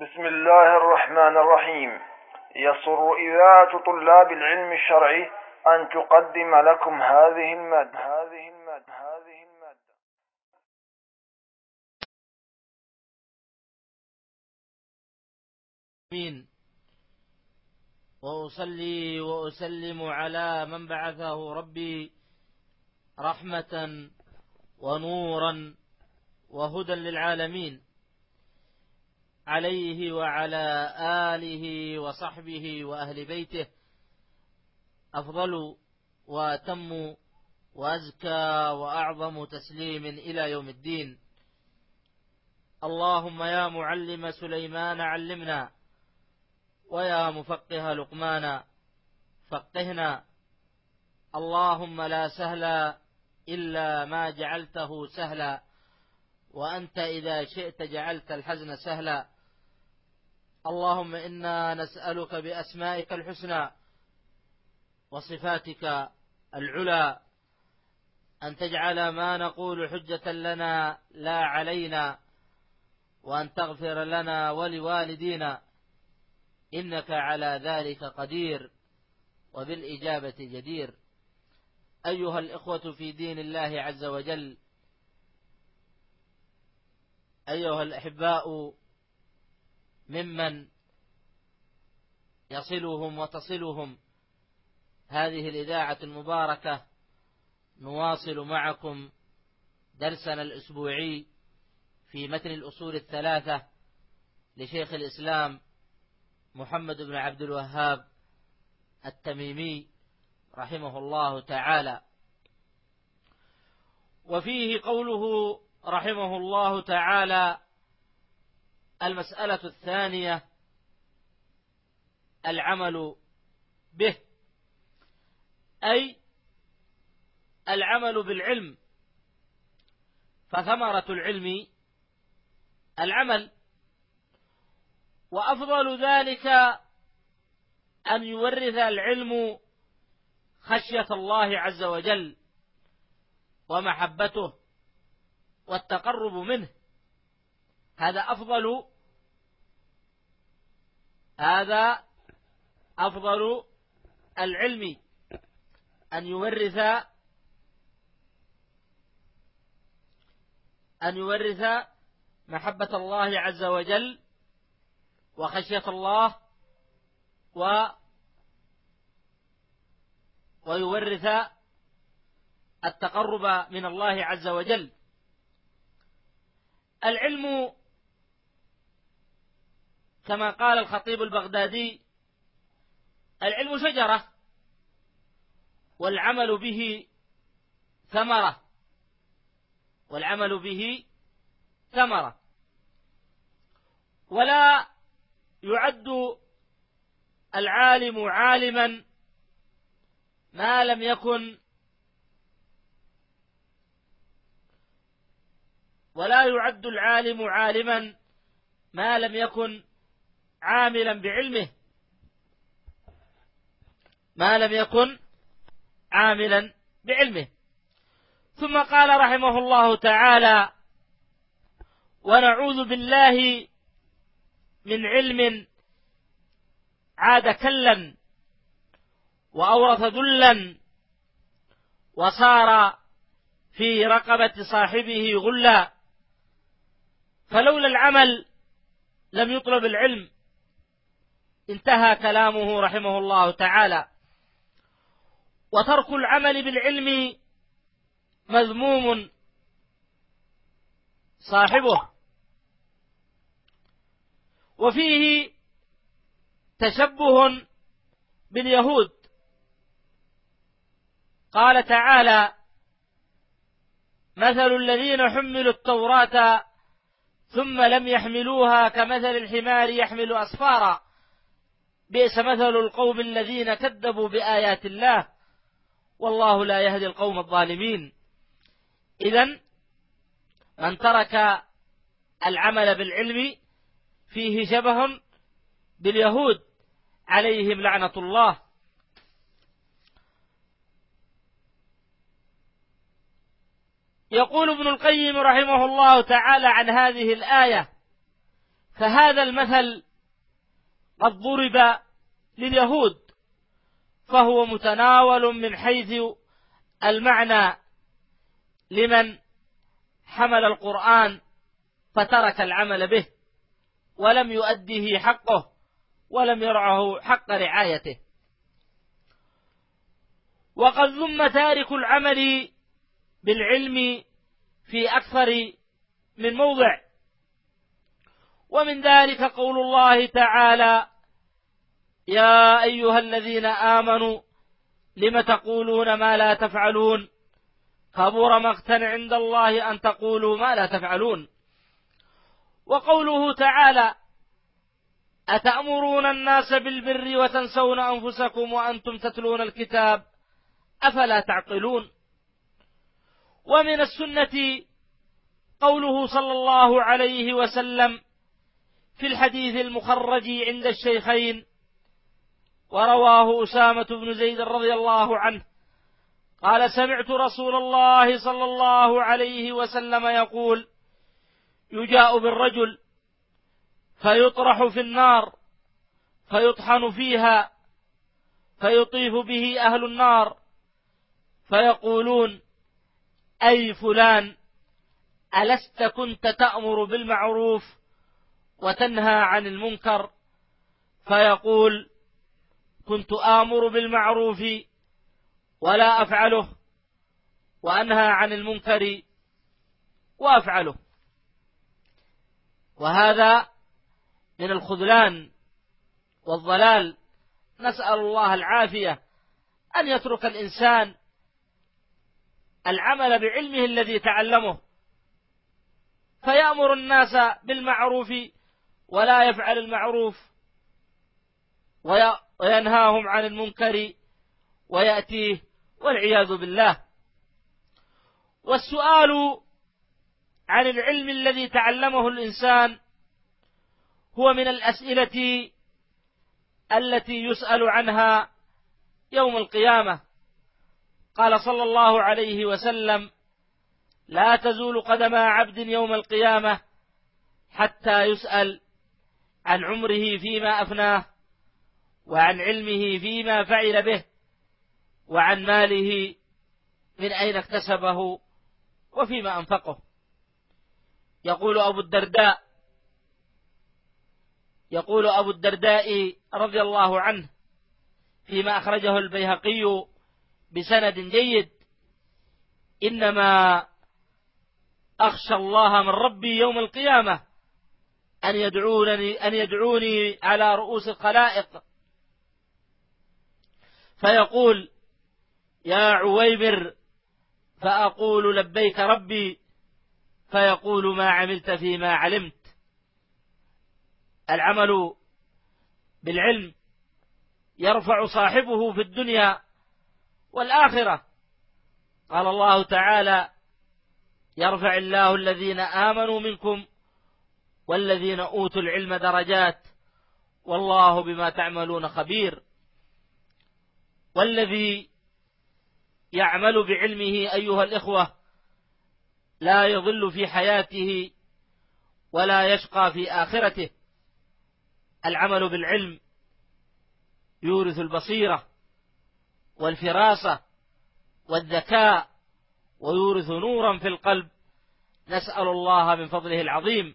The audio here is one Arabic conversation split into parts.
بسم الله الرحمن الرحيم. يسر إذاعة طلاب العلم الشرعي أن تقدم لكم هذه المادة. وأصلي وأسلم على من بعثه ربي رحمة ونورا وهدى للعالمين، عليه وعلى آله وصحبه وأهل بيته أفضل وأتم وأزكى وأعظم تسليم إلى يوم الدين. اللهم يا معلم سليمان علمنا، ويا مفقه لقمان فقهنا. اللهم لا سهل إلا ما جعلته سهلا، وأنت إذا شئت جعلت الحزن سهلا. اللهم إنا نسألك بأسمائك الحسنى وصفاتك العلى أن تجعل ما نقول حجة لنا لا علينا، وأن تغفر لنا ولوالدينا، إنك على ذلك قدير وبالإجابة جدير. أيها الإخوة في دين الله عز وجل، أيها الأحباء ممن يصلهم وتصلهم هذه الإذاعة المباركة، نواصل معكم درسنا الأسبوعي في متن الأصول الثلاثة لشيخ الإسلام محمد بن عبد الوهاب التميمي رحمه الله تعالى. وفيه قوله رحمه الله تعالى: المسألة الثانية العمل به، أي العمل بالعلم، فثمرة العلم العمل، وأفضل ذلك أن يورث العلم خشية الله عز وجل ومحبته والتقرب منه. هذا أفضل العلم، أن يورث محبة الله عز وجل وخشية الله، ويورث التقرب من الله عز وجل. العلم كما قال الخطيب البغدادي: العلم شجرة والعمل به ثمرة، ولا يعد العالم عالما ما لم يكن عاملا بعلمه. ثم قال رحمه الله تعالى: ونعوذ بالله من علم عاد كلا وأورث ذلا وصار في رقبة صاحبه غلا، فلولا العمل لم يطلب العلم. انتهى كلامه رحمه الله تعالى. وترك العمل بالعلم مذموم صاحبه، وفيه تشبه باليهود. قال تعالى: مثل الذين حملوا التوراة ثم لم يحملوها كمثل الحمار يحمل أسفارا، بئس مثل القوم الذين كذبوا بآيات الله والله لا يهدي القوم الظالمين. إذن من ترك العمل بالعلم فيه شبه باليهود عليهم لعنة الله. يقول ابن القيم رحمه الله تعالى عن هذه الآية: فهذا المثل قد ضرب لليهود، فهو متناول من حيث المعنى لمن حمل القرآن فترك العمل به ولم يؤديه حقه ولم يرعه حق رعايته. وقد ذم تارك العمل بالعلم في أكثر من موضع، ومن ذلك قول الله تعالى: يا أيها الذين آمنوا لم تقولون ما لا تفعلون كبر مقتا عند الله أن تقولوا ما لا تفعلون. وقوله تعالى: أتأمرون الناس بالبر وتنسون أنفسكم وأنتم تتلون الكتاب أفلا تعقلون. ومن السنة قوله صلى الله عليه وسلم في الحديث المخرج عند الشيخين، ورواه أسامة بن زيد رضي الله عنه قال: سمعت رسول الله صلى الله عليه وسلم يقول: يجاء بالرجل فيطرح في النار فيطحن فيها فيطيف به أهل النار فيقولون: أي فلان، ألست كنت تأمر بالمعروف وتنهى عن المنكر؟ فيقول: كنت آمر بالمعروف ولا أفعله، وأنهى عن المنكر وأفعله. وهذا من الخذلان والضلال، نسأل الله العافية، أن يترك الإنسان العمل بعلمه الذي تعلمه فيأمر الناس بالمعروف ولا يفعل المعروف، وينهاهم عن المنكر ويأتيه، والعياذ بالله. والسؤال عن العلم الذي تعلمه الإنسان هو من الأسئلة التي يسأل عنها يوم القيامة. قال صلى الله عليه وسلم: لا تزول قدم عبد يوم القيامة حتى يسأل عن عمره فيما أفناه، وعن علمه فيما فعل به، وعن ماله من أين اكتسبه وفيما أنفقه. يقول أبو الدرداء رضي الله عنه فيما أخرجه البيهقي بسند جيد: إنما أخشى الله من ربي يوم القيامة أن يدعوني على رؤوس الخلائق فيقول: يا عويمر، فأقول: لبيك ربي، فيقول: ما عملت فيما علمت. العمل بالعلم يرفع صاحبه في الدنيا والآخرة. قال الله تعالى: يرفع الله الذين آمنوا منكم والذين أوتوا العلم درجات والله بما تعملون خبير. والذي يعمل بعلمه أيها الإخوة لا يضل في حياته ولا يشقى في آخرته. العمل بالعلم يورث البصيرة والفراسة والذكاء، ويورث نورا في القلب، نسأل الله من فضله العظيم.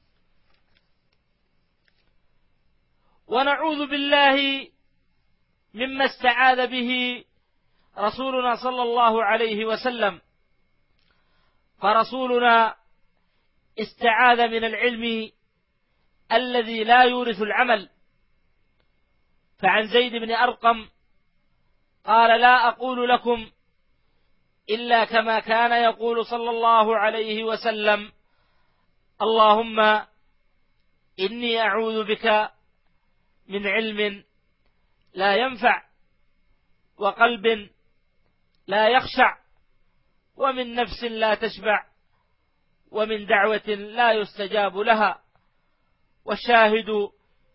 ونعوذ بالله مما استعاذ به رسولنا صلى الله عليه وسلم. فرسولنا استعاذ من العلم الذي لا يورث العمل. فعن زيد بن أرقم قال: لا أقول لكم إلا كما كان يقول صلى الله عليه وسلم: اللهم إني أعوذ بك من علم لا ينفع، وقلب لا يخشع، ومن نفس لا تشبع، ومن دعوة لا يستجاب لها. والشاهد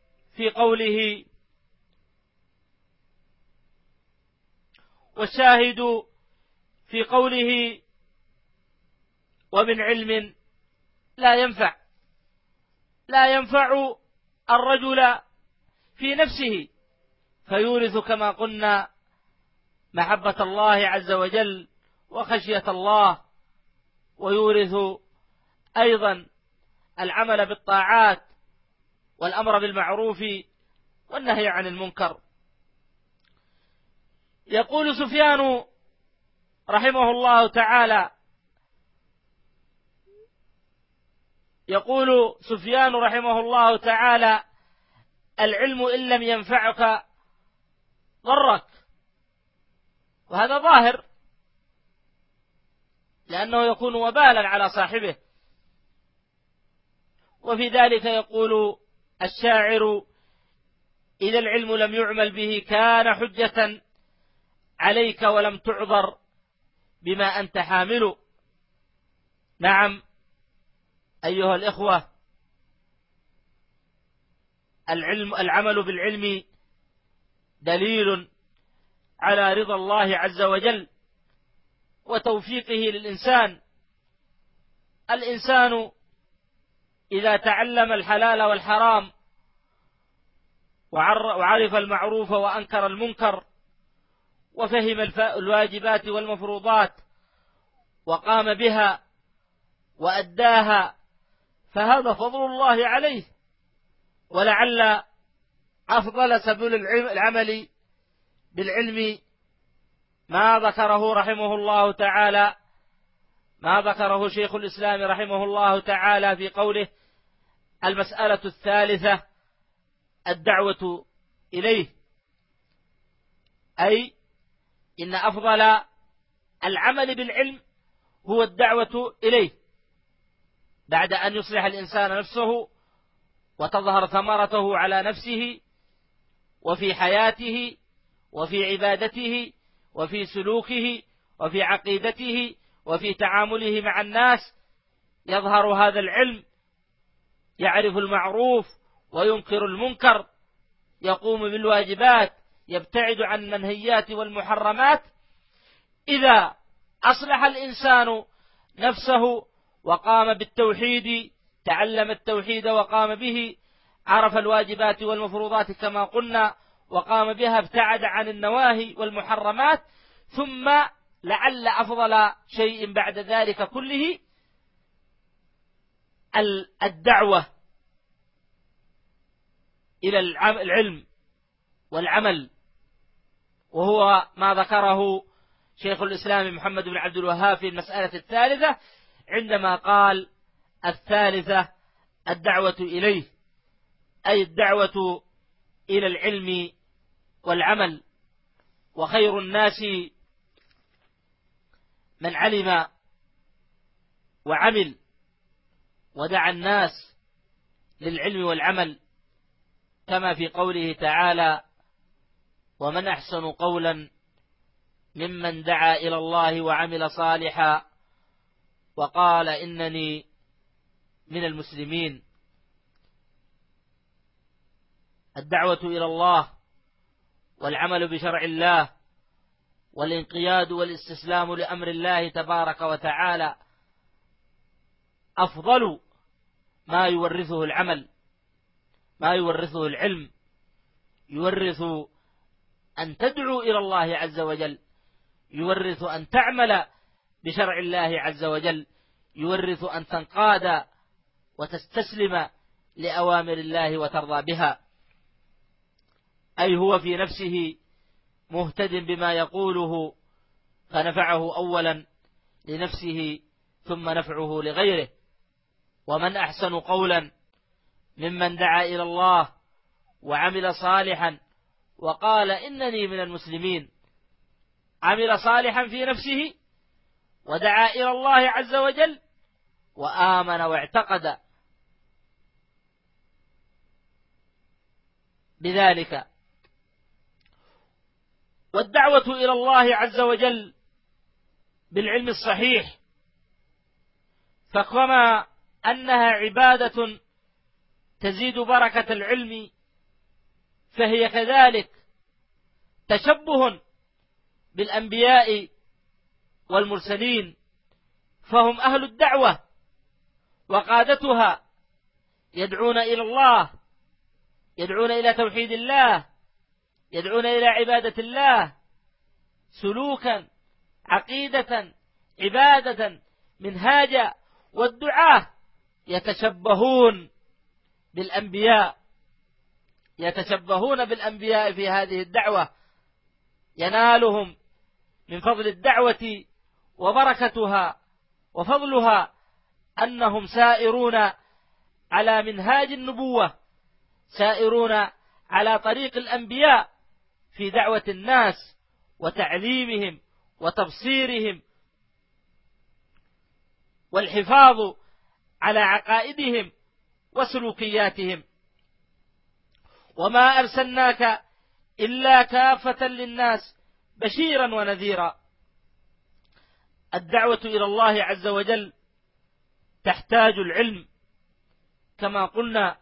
في قوله ومن علم لا ينفع. لا ينفع الرجل في نفسه، فيورث كما قلنا محبة الله عز وجل وخشية الله، ويورث أيضا العمل بالطاعات والأمر بالمعروف والنهي عن المنكر. يقول سفيان رحمه الله تعالى: العلم إن لم ينفعك ضرك. وهذا ظاهر، لأنه يكون وبالا على صاحبه. وفي ذلك يقول الشاعر: إذا العلم لم يعمل به كان حجة عليك ولم تعذر بما أنت حامل. نعم أيها الإخوة، العمل بالعلم دليل على رضا الله عز وجل وتوفيقه للإنسان. الإنسان إذا تعلم الحلال والحرام وعرف المعروف وأنكر المنكر وفهم الواجبات والمفروضات وقام بها وأداها، فهذا فضل الله عليه. ولعل أفضل سبيل العمل بالعلم ما ذكره شيخ الإسلام رحمه الله تعالى في قوله: المسألة الثالثة الدعوة إليه. أي إن أفضل العمل بالعلم هو الدعوة إليه، بعد أن يصلح الإنسان نفسه وتظهر ثمرته على نفسه وفي حياته وفي عبادته وفي سلوكه وفي عقيدته وفي تعامله مع الناس. يظهر هذا العلم، يعرف المعروف وينكر المنكر، يقوم بالواجبات، يبتعد عن المنهيات والمحرمات. إذا أصلح الإنسان نفسه وقام بالتوحيد، تعلم التوحيد وقام به، عرف الواجبات والمفروضات كما قلنا وقام بها، ابتعد عن النواهي والمحرمات، ثم لعل أفضل شيء بعد ذلك كله الدعوة إلى العلم والعمل، وهو ما ذكره شيخ الإسلام محمد بن عبد الوهاب في المسألة الثالثة عندما قال: الثالثة الدعوة إليه، أي الدعوة إلى العلم والعمل. وخير الناس من علم وعمل ودعا الناس للعلم والعمل، كما في قوله تعالى: ومن أحسن قولا ممن دعا إلى الله وعمل صالحا وقال إنني من المسلمين. الدعوة إلى الله والعمل بشرع الله والانقياد والاستسلام لأمر الله تبارك وتعالى أفضل ما يورثه العمل، ما يورثه العلم. يورث أن تدعو إلى الله عز وجل، يورث أن تعمل بشرع الله عز وجل، يورث أن تنقاد وتستسلم لأوامر الله وترضى بها. أي هو في نفسه مهتد بما يقوله، فنفعه أولا لنفسه ثم نفعه لغيره. ومن أحسن قولا ممن دعا إلى الله وعمل صالحا وقال إنني من المسلمين. عمل صالحا في نفسه ودعا إلى الله عز وجل وآمن واعتقد بذلك. والدعوة إلى الله عز وجل بالعلم الصحيح، فكما أنها عبادة تزيد بركة العلم، فهي كذلك تشبه بالأنبياء والمرسلين، فهم أهل الدعوة وقادتها، يدعون إلى الله، يدعون إلى توحيد الله، يدعون إلى عبادة الله، سلوكا، عقيدة، عبادة، منهاجا. والدعاة يتشبهون بالأنبياء، يتشبهون بالأنبياء في هذه الدعوة، ينالهم من فضل الدعوة وبركتها وفضلها أنهم سائرون على منهاج النبوة، سائرون على طريق الأنبياء في دعوة الناس وتعليمهم وتبصيرهم والحفاظ على عقائدهم وسلوكياتهم. وما أرسلناك إلا كافة للناس بشيرا ونذيرا. الدعوة إلى الله عز وجل تحتاج العلم كما قلنا.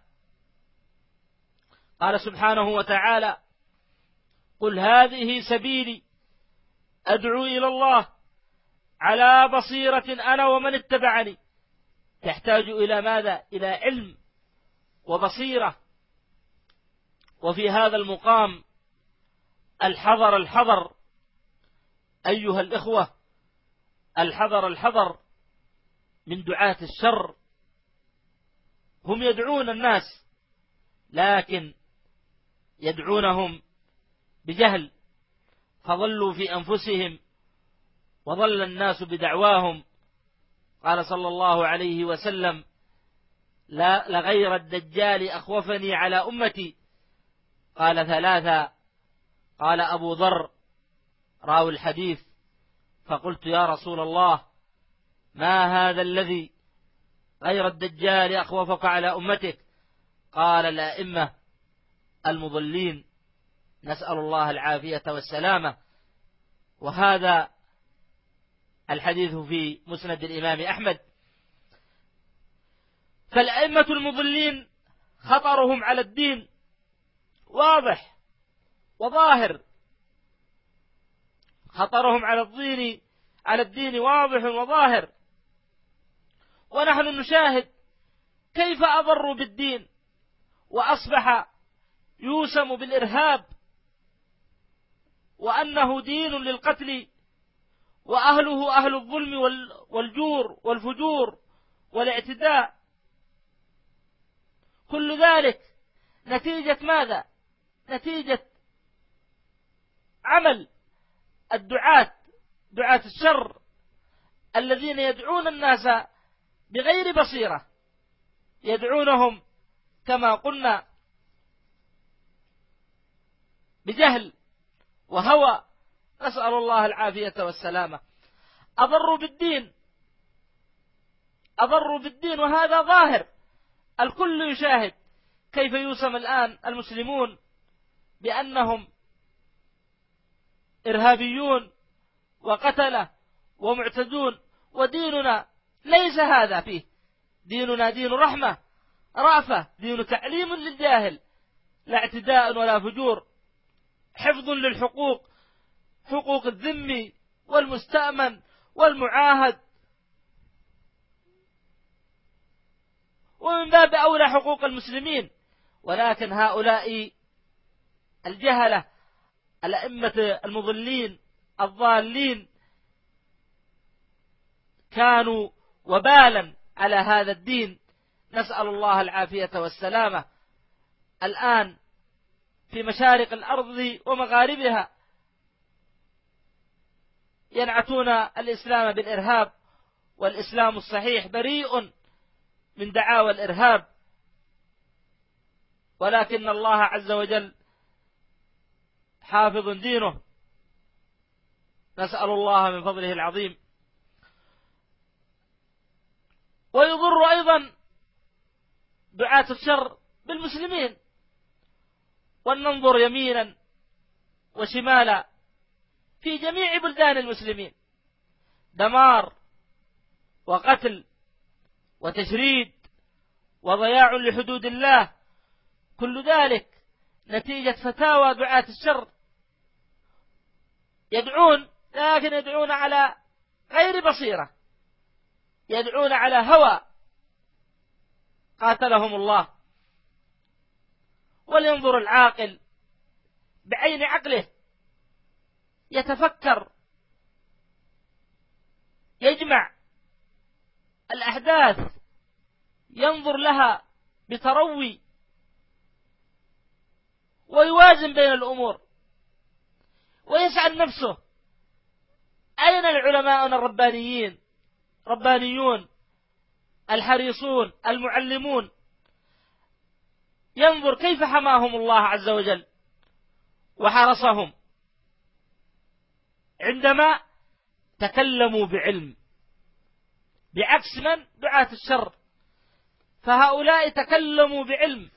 قال سبحانه وتعالى: قل هذه سبيلي أدعو إلى الله على بصيرة أنا ومن اتبعني. تحتاج إلى ماذا؟ إلى علم وبصيرة. وفي هذا المقام الحذر الحذر أيها الإخوة، الحذر الحذر من دعاة الشر. هم يدعون الناس لكن يدعونهم بجهل، فضلوا في أنفسهم وضل الناس بدعواهم. قال صلى الله عليه وسلم: لا لغير الدجال أخوفني على أمتي. قال ثلاثة. قال أبو ذر راوي الحديث: فقلت يا رسول الله ما هذا الذي غير الدجال أخوفك على أمتك؟ قال الأئمة المضلين، نسأل الله العافية والسلامة. وهذا الحديث في مسند الإمام أحمد. فالأئمة المضلين خطرهم على الدين واضح وظاهر، خطرهم على الدين واضح وظاهر. ونحن نشاهد كيف أضروا بالدين وأصبح يوسم بالإرهاب، وأنه دين للقتل، وأهله أهل الظلم والجور والفجور والاعتداء. كل ذلك نتيجة ماذا؟ نتيجة عمل دعاة الشر الذين يدعون الناس بغير بصيرة، يدعونهم كما قلنا بجهل وهوى، نسأل الله العافية والسلامة. أضروا بالدين وهذا ظاهر، الكل يشاهد كيف يوسم الآن المسلمون بأنهم إرهابيون وقتلة ومعتدون، وديننا ليس هذا فيه. ديننا دين رحمة رأفة، دين تعليم للجاهل، لا اعتداء ولا فجور، حفظ للحقوق، حقوق الذمي والمستأمن والمعاهد، ومن باب أولى حقوق المسلمين. ولكن هؤلاء الجهلة الأئمة المضلين الضالين كانوا وبالا على هذا الدين، نسأل الله العافية والسلامة. الآن في مشارق الأرض ومغاربها ينعتون الإسلام بالإرهاب، والإسلام الصحيح بريء من دعاوى الإرهاب، ولكن الله عز وجل حافظ دينه، نسأل الله من فضله العظيم. ويضر أيضا دعاة الشر بالمسلمين، ولننظر يمينا وشمالا في جميع بلدان المسلمين، دمار وقتل وتشريد وضياع لحدود الله، كل ذلك نتيجة فتاوى دعاة الشر. يدعون لكن يدعون على غير بصيرة، يدعون على هوى، قاتلهم الله. ولينظر العاقل بعين عقله، يتفكر، يجمع الأحداث، ينظر لها بتروي، ويوازن بين الأمور، ويسأل نفسه: أين العلماء ربانيون الحريصون المعلمون؟ ينظر كيف حماهم الله عز وجل وحرسهم عندما تكلموا بعلم، بعكس من؟ دعاة الشر. فهؤلاء تكلموا بعلم.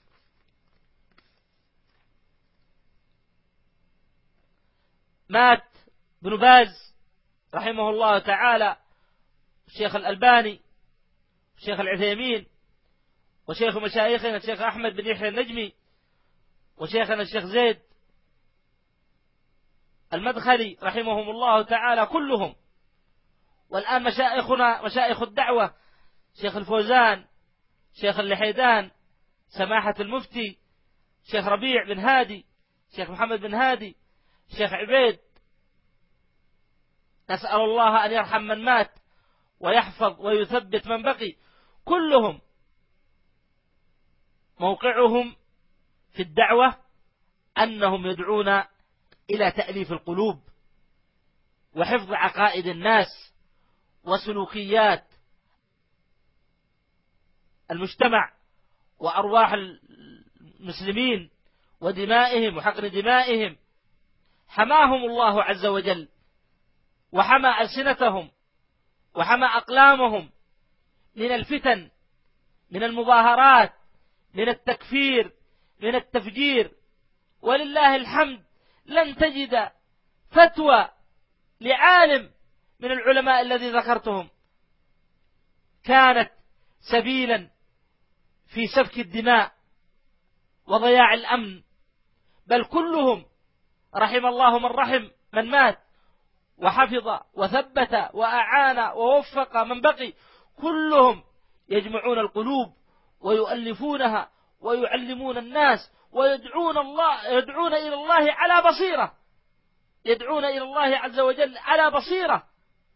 مات ابن باز رحمه الله تعالى، الشيخ الألباني، الشيخ العثيمين، وشيخ مشايخنا الشيخ أحمد بن يحيى النجمي، وشيخنا الشيخ زيد المدخلي رحمهم الله تعالى كلهم. والآن مشايخنا مشايخ الدعوة، شيخ الفوزان، شيخ اللحيدان، سماحة المفتي، شيخ ربيع بن هادي، شيخ محمد بن هادي، شيخ عبيد. نسأل الله أن يرحم من مات ويحفظ ويثبت من بقي. كلهم موقعهم في الدعوة أنهم يدعون إلى تأليف القلوب وحفظ عقائد الناس وسلوكيات المجتمع وأرواح المسلمين ودمائهم وحقن دمائهم. حماهم الله عز وجل، وحمى ألسنتهم، وحمى أقلامهم من الفتن، من المظاهرات، من التكفير، من التفجير. ولله الحمد لن تجد فتوى لعالم من العلماء الذي ذكرتهم كانت سبيلا في سفك الدماء وضياع الأمن، بل كلهم رحم الله من رحم من مات وحفظ وثبت وأعان ووفق من بقي. كلهم يجمعون القلوب ويؤلفونها ويعلمون الناس ويدعون إلى الله على بصيرة، يدعون إلى الله عز وجل على بصيرة،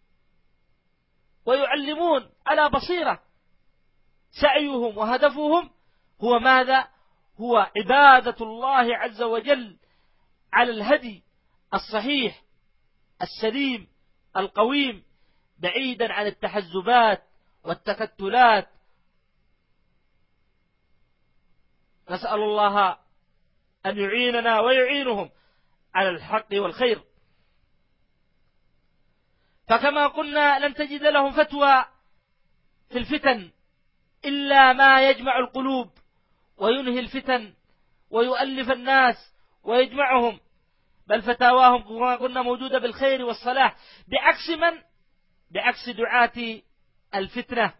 ويعلمون على بصيرة. سعيهم وهدفهم هو ماذا؟ هو عبادة الله عز وجل على الهدي الصحيح السليم القويم، بعيدا عن التحزبات والتكتلات. نسأل الله أن يعيننا ويعينهم على الحق والخير. فكما قلنا لن تجد لهم فتوى في الفتن إلا ما يجمع القلوب وينهي الفتن ويؤلف الناس ويجمعهم، بل فتاواهم كما قلنا موجودة بالخير والصلاح، بعكس من؟ بعكس دعاة الفتنة.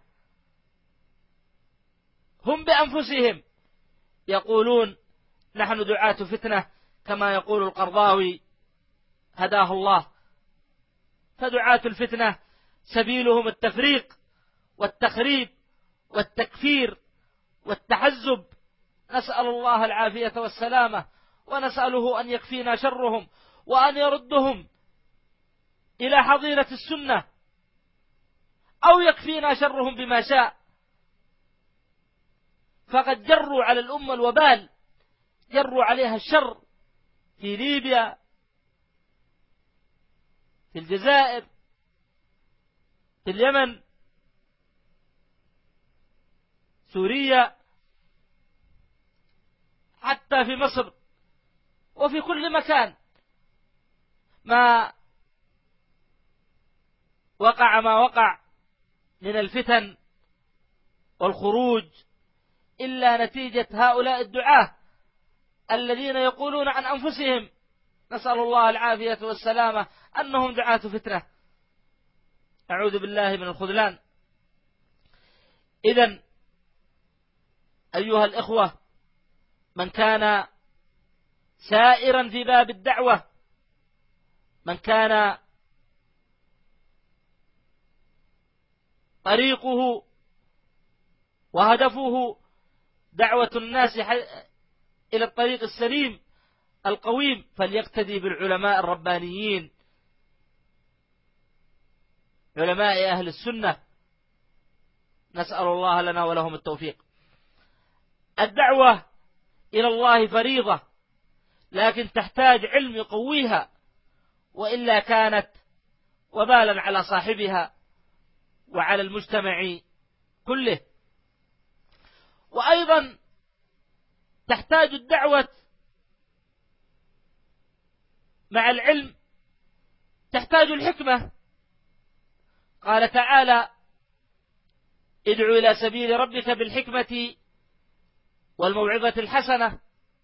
هم بأنفسهم يقولون نحن دعاة فتنة، كما يقول القرضاوي هداه الله. فدعاة الفتنة سبيلهم التفريق والتخريب والتكفير والتحزب. نسأل الله العافية والسلامة، ونسأله أن يكفينا شرهم وأن يردهم إلى حظيرة السنة، أو يكفينا شرهم بما شاء. فقد جروا على الأمة الوبال، جروا عليها الشر في ليبيا، في الجزائر، في اليمن، سوريا، حتى في مصر، وفي كل مكان. ما وقع من الفتن والخروج إلا نتيجة هؤلاء الدعاة الذين يقولون عن أنفسهم، نسأل الله العافية والسلامة، أنهم دعاة فتنة. أعوذ بالله من الخذلان. إذن أيها الإخوة، من كان سائرا في باب الدعوة، من كان طريقه وهدفه دعوة الناس إلى الطريق السليم القويم، فليقتدي بالعلماء الربانيين، علماء أهل السنة، نسأل الله لنا ولهم التوفيق. الدعوة إلى الله فريضة، لكن تحتاج علم يقويها، وإلا كانت وبالا على صاحبها وعلى المجتمع كله. وأيضا تحتاج الدعوة مع العلم، تحتاج الحكمة. قال تعالى: ادع إلى سبيل ربك بالحكمة والموعظة الحسنة.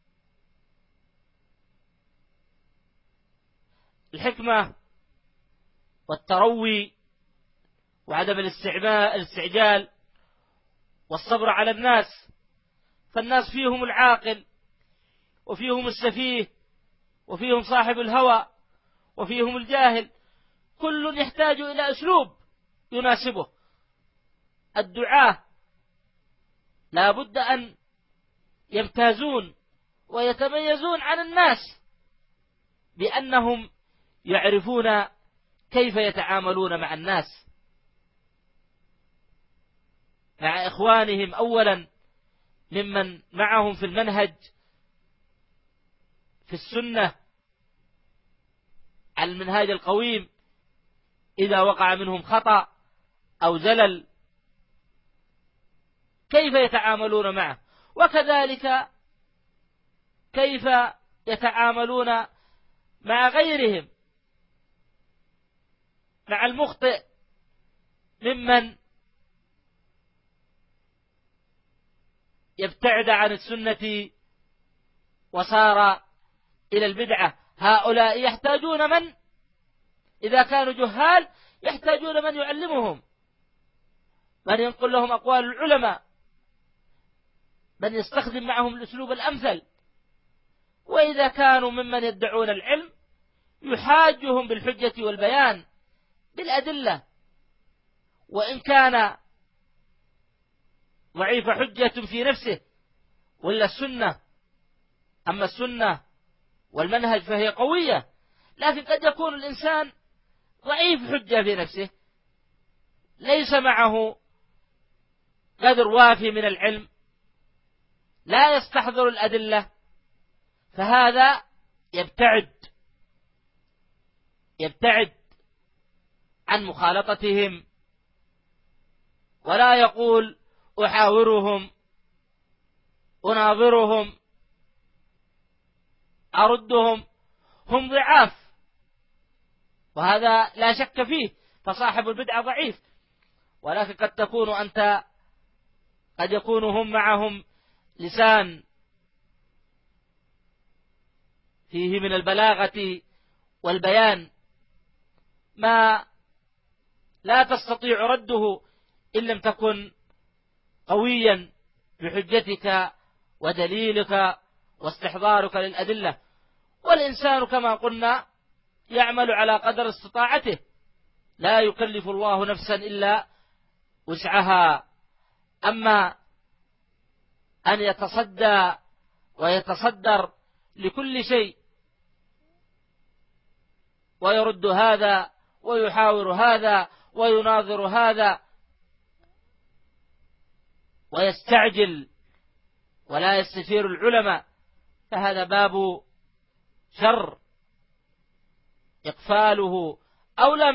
الحكمة والتروي وعدم الاستعجال والصبر على الناس، فالناس فيهم العاقل وفيهم السفيه وفيهم صاحب الهوى وفيهم الجاهل، كل يحتاج إلى أسلوب يناسبه. الدعاة لا بد أن يمتازون ويتميزون عن الناس بأنهم يعرفون كيف يتعاملون مع الناس، مع إخوانهم أولا، ممن معهم في المنهج في السنة على المنهاج القويم، إذا وقع منهم خطأ أو زلل كيف يتعاملون معه، وكذلك كيف يتعاملون مع غيرهم، مع المخطئ ممن يبتعد عن السنة وصار إلى البدعة. هؤلاء يحتاجون من، إذا كانوا جهال يحتاجون من يعلمهم، من ينقل لهم أقوال العلماء، من يستخدم معهم الأسلوب الأمثل. وإذا كانوا ممن يدعون العلم يحاجهم بالحجة والبيان بالأدلة، وإن كان ضعيف حجة في نفسه ولا السنة، أما السنة والمنهج فهي قوية، لكن قد يكون الإنسان ضعيف حجة في نفسه، ليس معه قدر وافي من العلم، لا يستحضر الأدلة، فهذا يبتعد عن مخالطتهم، ولا يقول أحاورهم، أناظرهم، أردهم، هم ضعاف، وهذا لا شك فيه، فصاحب البدعة ضعيف. ولكن قد يكون هم معهم لسان فيه من البلاغة والبيان ما لا تستطيع رده إن لم تكن قويا بحجتك ودليلك واستحضارك للأدلة. والإنسان كما قلنا يعمل على قدر استطاعته، لا يكلف الله نفسا إلا وسعها. أما أن يتصدى ويتصدر لكل شيء ويرد هذا ويحاور هذا ويناظر هذا ويستعجل ولا يستشير العلماء، فهذا باب شر إقفاله أولى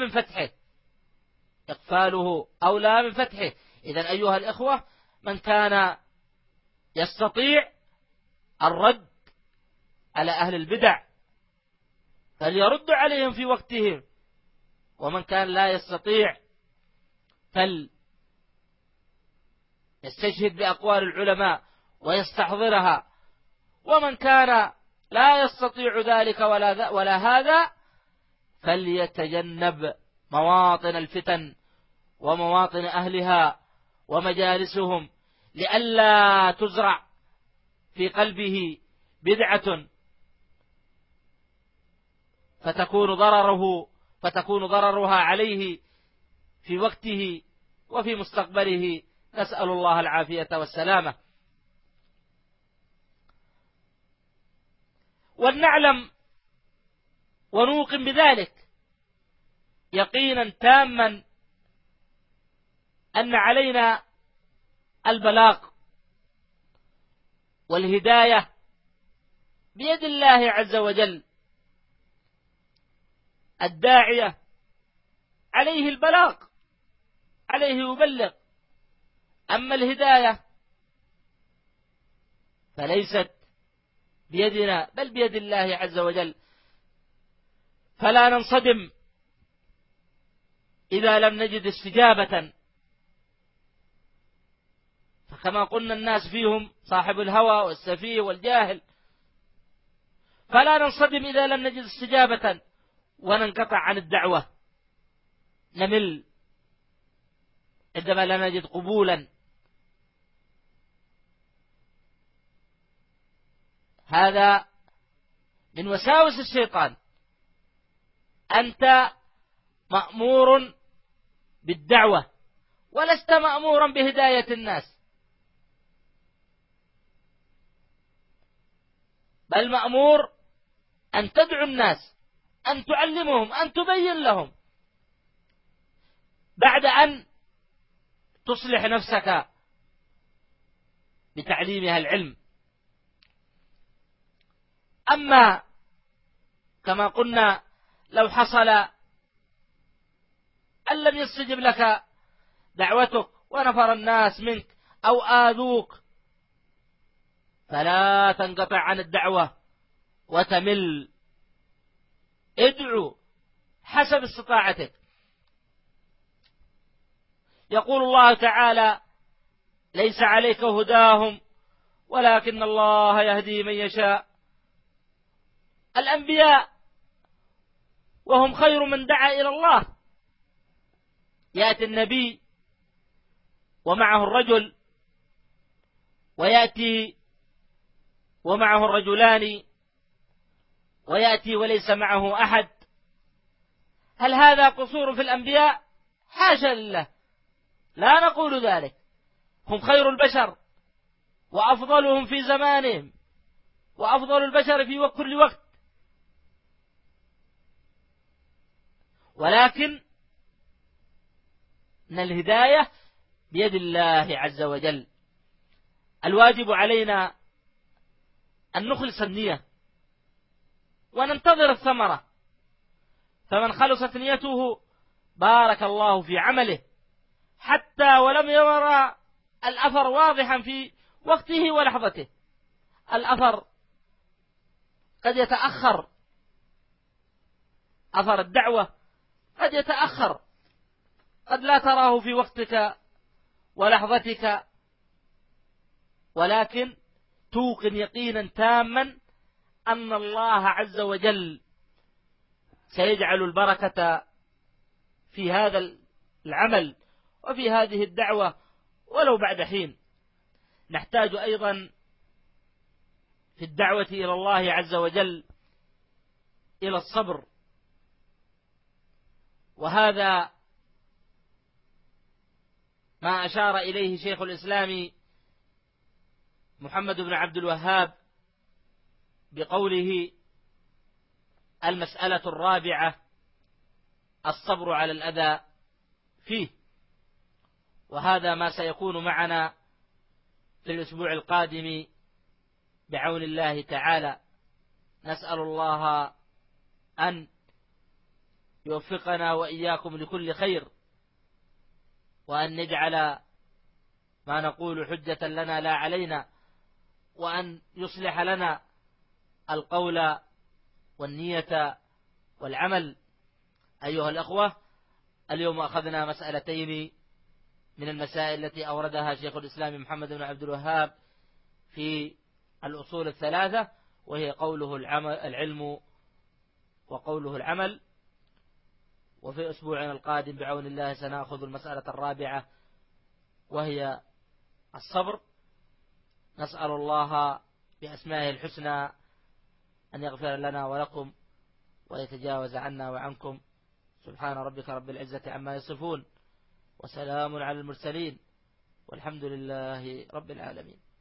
من فتحه. إذن أيها الإخوة، من كان يستطيع الرد على أهل البدع فليرد عليهم في وقتهم، ومن كان لا يستطيع فليستشهد بأقوال العلماء ويستحضرها، ومن كان لا يستطيع ذلك ولا هذا فليتجنب مواطن الفتن ومواطن أهلها ومجالسهم، لئلا تزرع في قلبه بدعة فتكون ضررها عليه في وقته وفي مستقبله نسأل الله العافية والسلامة. ولنعلم ونوقن بذلك يقينا تاما أن علينا البلاغ والهداية بيد الله عز وجل. الداعية عليه البلاغ، عليه يبلغ، أما الهداية فليست بيدنا بل بيد الله عز وجل. فلا ننصدم إذا لم نجد استجابة، فكما قلنا الناس فيهم صاحب الهوى والسفيه والجاهل، فلا ننصدم إذا لم نجد استجابة وننقطع عن الدعوة، نمل عندما لا نجد قبولا. هذا من وساوس الشيطان. أنت مأمور بالدعوة ولست مأمورا بهداية الناس، بل مأمور أن تدعو الناس، أن تعلمهم، أن تبين لهم، بعد أن تصلح نفسك بتعليمها العلم. أما كما قلنا لو حصل أن لم يستجب لك دعوتك ونفر الناس منك أو آذوك، فلا تنقطع عن الدعوة وتمل، ادعو حسب استطاعتك. يقول الله تعالى: ليس عليك هداهم ولكن الله يهدي من يشاء. الأنبياء وهم خير من دعا إلى الله، يأتي النبي ومعه الرجل، ويأتي ومعه الرجلان، ويأتي وليس معه أحد. هل هذا قصور في الأنبياء؟ حاشا لله، لا نقول ذلك. هم خير البشر وأفضلهم في زمانهم وأفضل البشر في كل وقت، ولكن أن الهداية بيد الله عز وجل. الواجب علينا أن نخلص النية وننتظر الثمرة، فمن خلصت نيته بارك الله في عمله، حتى ولم يرى الأثر واضحا في وقته ولحظته. الأثر قد يتأخر، أثر الدعوة قد يتأخر، قد لا تراه في وقتك ولحظتك، ولكن توقن يقينا تاما أن الله عز وجل سيجعل البركة في هذا العمل وفي هذه الدعوة ولو بعد حين. نحتاج أيضا في الدعوة إلى الله عز وجل إلى الصبر، وهذا ما أشار إليه شيخ الإسلام محمد بن عبد الوهاب بقوله: المسألة الرابعة الصبر على الأذى فيه. وهذا ما سيكون معنا في الأسبوع القادم بعون الله تعالى. نسأل الله أن يوفقنا وإياكم لكل خير، وأن نجعل ما نقول حجة لنا لا علينا، وأن يصلح لنا القول والنية والعمل. أيها الأخوة، اليوم أخذنا مسألتين من المسائل التي أوردها شيخ الإسلام محمد بن عبد الوهاب في الأصول الثلاثة، وهي قوله العلم وقوله العمل. وفي أسبوعنا القادم بعون الله سنأخذ المسألة الرابعة وهي الصبر. نسأل الله بأسمائه الحسنى أن يغفر لنا ولكم ويتجاوز عنا وعنكم. سبحان ربك رب العزة عما يصفون، وسلام على المرسلين، والحمد لله رب العالمين.